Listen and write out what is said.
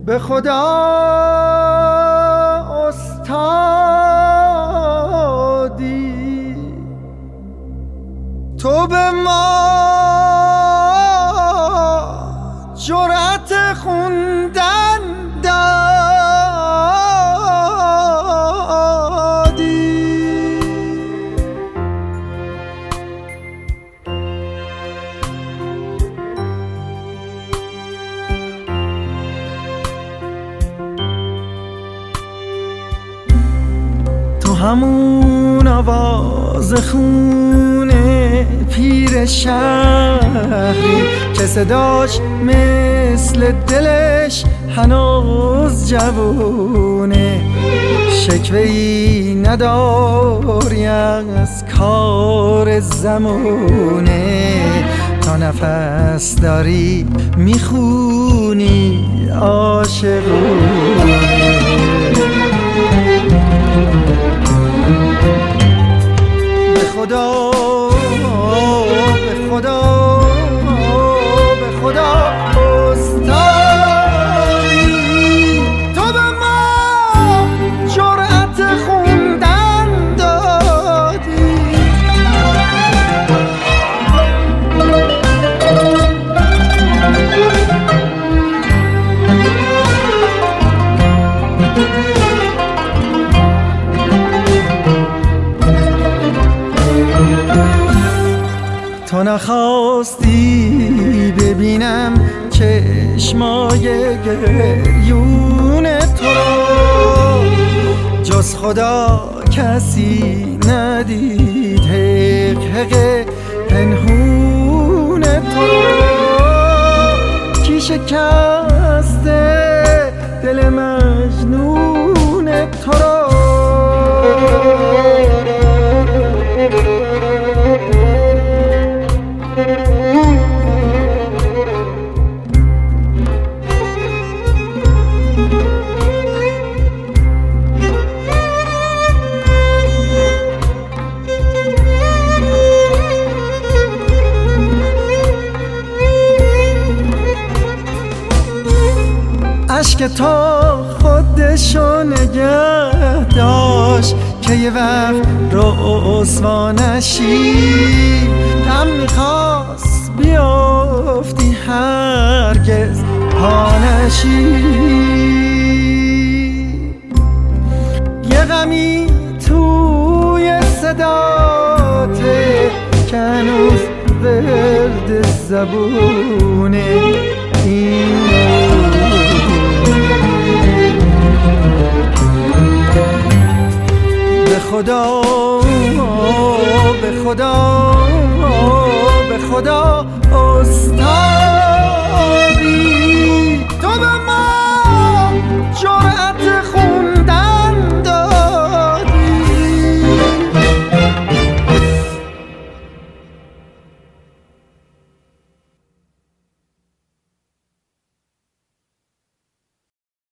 به خدا استادی، تو به ما جرأت خوندن دادی. تو همون آواز خونه پیر شهری که صداش مثل دلش هنوز جوونه، شکوه‌ای نداری از کار زمونه، تا نفس داری میخونی عاشقونه. به خدا به خدا به خدا استادی، تو به ما جرأت خوندن دادی. تو نخواستی ببینم چشمای گریون تو رو، جز خدا کسی ندید حق پنهون تو رو. کی شکسته دل مجنون تو رو؟ عشق تا خودشو نگه داشت که یه وقت رسوا نشی، هم میخواست بیافتی هرگز پا نشی. یه غمی توی صداته که هنوز ورد زبونه این به خدا به خدا به خدا استاد.